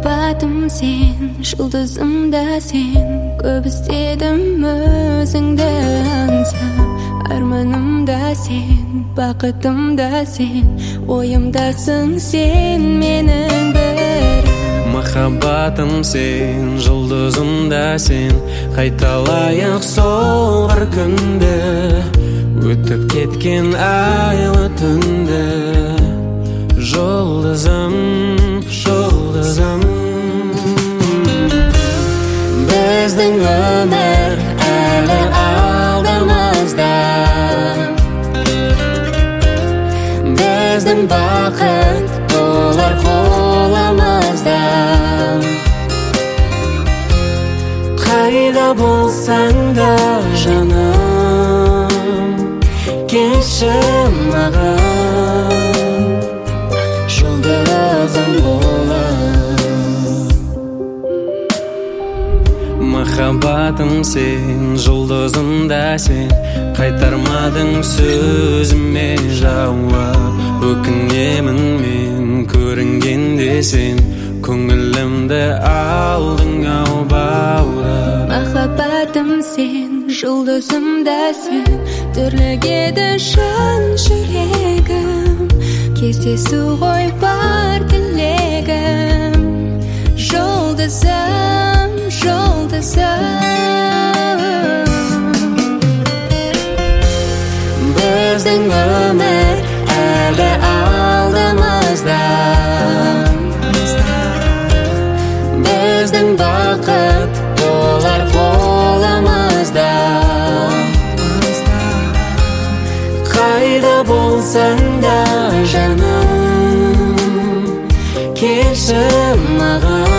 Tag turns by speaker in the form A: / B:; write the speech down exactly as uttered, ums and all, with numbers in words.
A: Махаббатым сен, жұлдызым да сен, көп іздедім өзіңді аңсап. Арманым да сен, бақытым да сен, ойымдасың сен менің бірім.
B: Махаббатым сен, жұлдызым да сен, қайталайық сол бір күнді, өтіп кеткен айлы түнді. Жұлдызым, жұлдызым, біздің өмір әлі алдымызда, біздің бақыт толар қолымызда. Қайда болсаң да жаным, келші маған, жұлдызым болып. Махаббатым сен, жұлдызым да сен, қайтармадың сөзіме жауап. Өкінемін мен көрінгенде сен, көңілімді алдың ау баурап.
A: Махаббатым сен, жұлдызым да сен, түрлігеді жан жүрегім, кездесу ғой бар тілегім. Жұлдызым, жұлдызым, біздің өмір әлі алдымызда, біздің бақыт толар қолымызда.
B: Қайда болсаң да жаным, келші маған,